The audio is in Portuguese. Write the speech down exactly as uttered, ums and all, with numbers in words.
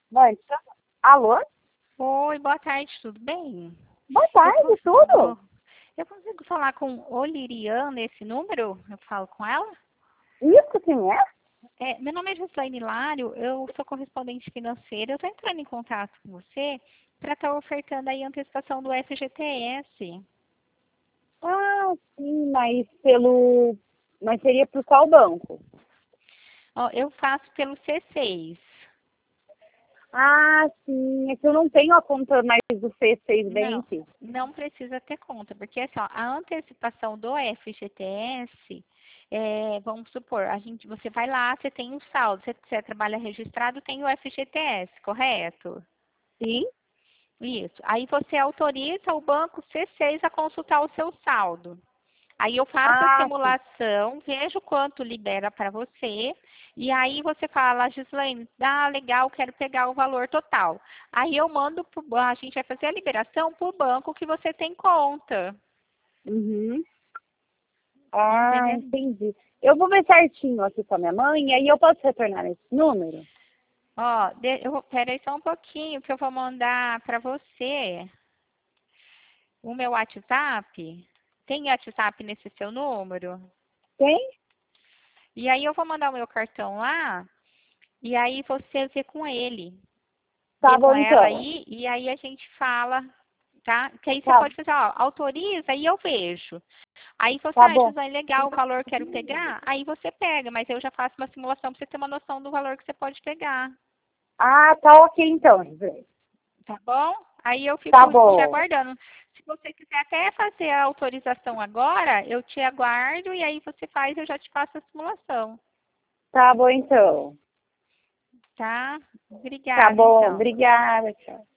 Vai, alô? Oi, boa tarde, tudo bem? Boa Eu tarde, tudo? consigo, eu consigo falar com Olirian nesse número? Eu falo com ela? Isso quem é? É, meu nome é Gislaine Lário, eu sou correspondente financeira. Eu estou entrando em contato com você para estar ofertando aí a antecipação do F G T S. Ah, sim, mas pelo... Mas seria por qual banco? Ó, eu faço pelo C seis. Ah, sim, é que eu não tenho a conta mais do C seis Não, Bank. não precisa ter conta, porque assim, ó, a antecipação do F G T S, é, vamos supor, a gente, você vai lá, você tem um saldo, você, você trabalha registrado, tem o F G T S, correto? Sim? Isso. Aí você autoriza o banco C seis a consultar o seu saldo. Aí eu faço a Ah, sim. simulação, vejo quanto libera para você, e aí você fala, Gislaine, ah, legal, quero pegar o valor total. Aí eu mando, pro, a gente vai fazer a liberação para o banco que você tem conta. Uhum. Ah, Entendeu? entendi. Eu vou ver certinho aqui com a minha mãe, e aí eu posso retornar esse número? Ó, de, eu, peraí só um pouquinho que eu vou mandar para você o meu WhatsApp. Tem WhatsApp nesse seu número? Tem? E aí eu vou mandar o meu cartão lá, e aí você vê com ele. Tá Vê com bom, ela então. aí, e aí a gente fala, tá? Que aí você Tá, pode fazer, ó, autoriza e eu vejo. Aí você tá acha, bom. José, legal, o valor quero pegar, aí você pega, mas eu já faço uma simulação para você ter uma noção do valor que você pode pegar, Ah, tá ok então, Gisele. tá bom? Aí eu Tá fico te bom. aguardando. Se você quiser até fazer a autorização agora, eu te aguardo e aí você faz, eu já te faço a simulação, Tá bom então. tá? Tá Obrigada, bom, então. obrigada, tchau.